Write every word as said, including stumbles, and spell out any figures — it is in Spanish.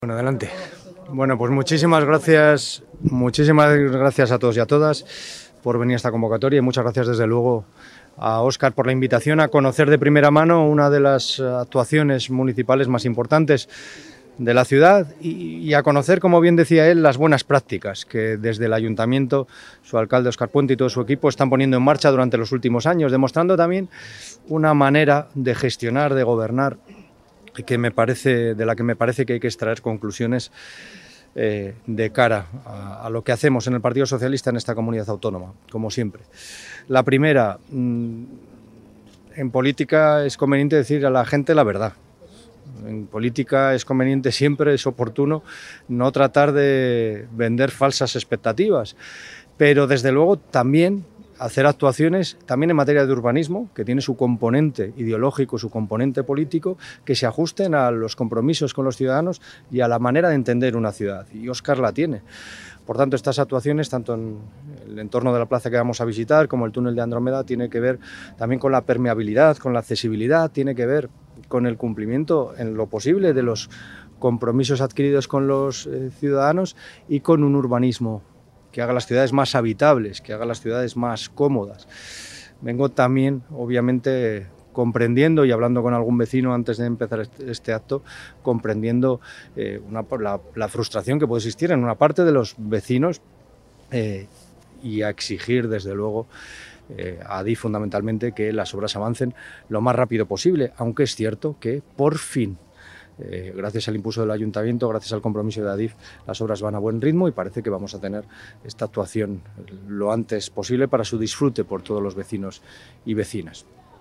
Bueno, adelante. Bueno, pues muchísimas gracias, muchísimas gracias a todos y a todas por venir a esta convocatoria y muchas gracias desde luego a Óscar por la invitación a conocer de primera mano una de las actuaciones municipales más importantes de la ciudad y, y a conocer, como bien decía él, las buenas prácticas que desde el Ayuntamiento, su alcalde Óscar Puente y todo su equipo están poniendo en marcha durante los últimos años, demostrando también una manera de gestionar, de gobernar, que me parece, de la que me parece que hay que extraer conclusiones eh, de cara a, a lo que hacemos en el Partido Socialista en esta comunidad autónoma, como siempre. La primera, mmm, en política es conveniente decir a la gente la verdad. En política es conveniente siempre, es oportuno no tratar de vender falsas expectativas, pero desde luego también hacer actuaciones también en materia de urbanismo, que tiene su componente ideológico, su componente político, que se ajusten a los compromisos con los ciudadanos y a la manera de entender una ciudad, y Óscar la tiene. Por tanto, estas actuaciones, tanto en el entorno de la plaza que vamos a visitar como el túnel de Andrómeda, tiene que ver también con la permeabilidad, con la accesibilidad, tiene que ver con el cumplimiento en lo posible de los compromisos adquiridos con los eh, ciudadanos y con un urbanismo que haga las ciudades más habitables, que haga las ciudades más cómodas. Vengo también, obviamente, comprendiendo y hablando con algún vecino antes de empezar este, este acto, comprendiendo eh, una, la, la frustración que puede existir en una parte de los vecinos eh, y a exigir, desde luego, eh, a Adif fundamentalmente, que las obras avancen lo más rápido posible, aunque es cierto que por fin, Eh, gracias al impulso del Ayuntamiento, gracias al compromiso de Adif, las obras van a buen ritmo y parece que vamos a tener esta actuación lo antes posible para su disfrute por todos los vecinos y vecinas.